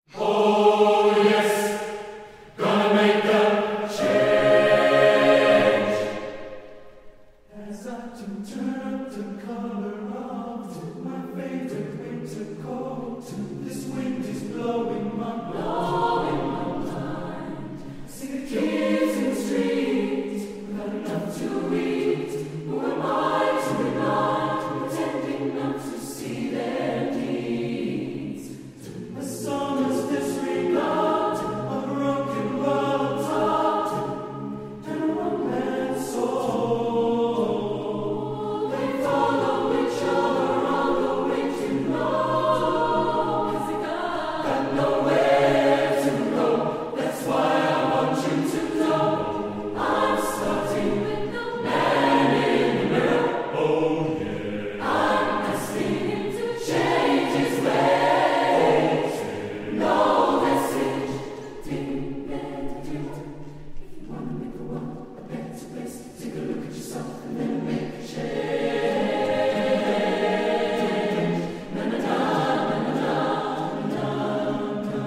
Oh yes, gonna make a change. As I turn the color of my favorite winter coat, this wind is blowing my mind. See the kids in the street, not enough to eat. Who am I to deny, pretending not to see their needs? The summer's disregard, a broken world heart, and a romance soul. They follow each other on the way to know, 'cause they got nowhere to go. That's why I want you to know I'm starting with the man in the mirror. Oh yeah, I'm asking him to change his ways. No, that's it. Ding, dang, ding. If you wanna make the world a better place, take a look at yourself and then make a change. Na na na na na na na.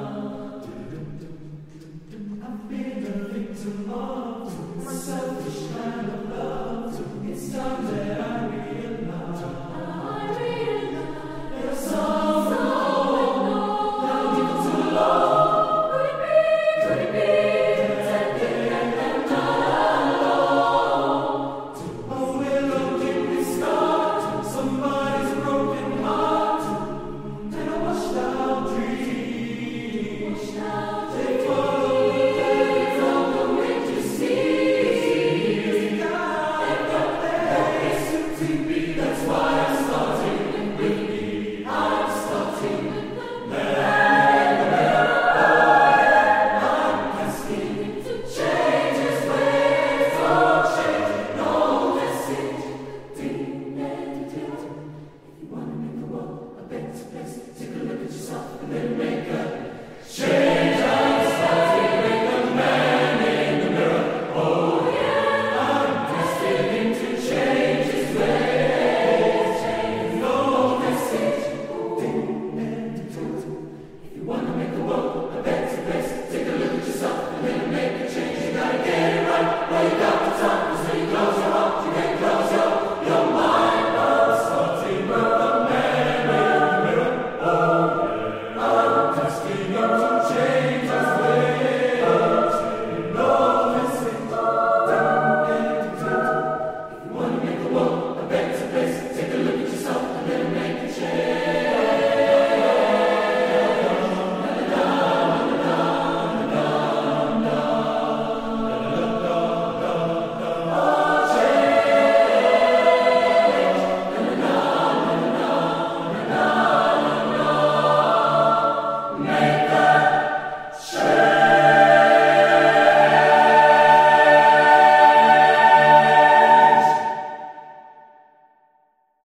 I've been a victim of my selfish kind of love. It's time that I realize there's someone that I'm giving too long. Could it be pretending that I'm not alone? A willow in this scar, somebody's broken heart, and a washed out dream. They follow the leaves on the wind to see. They've got their suiting me. That's why I'm starting with me. I'm starting with the man in the mirror. Oh yeah, I'm asking him to change his ways. Oh change, no, that's it. Ding, dang, ding. If you wanna make the world a better place, take a look at yourself and then make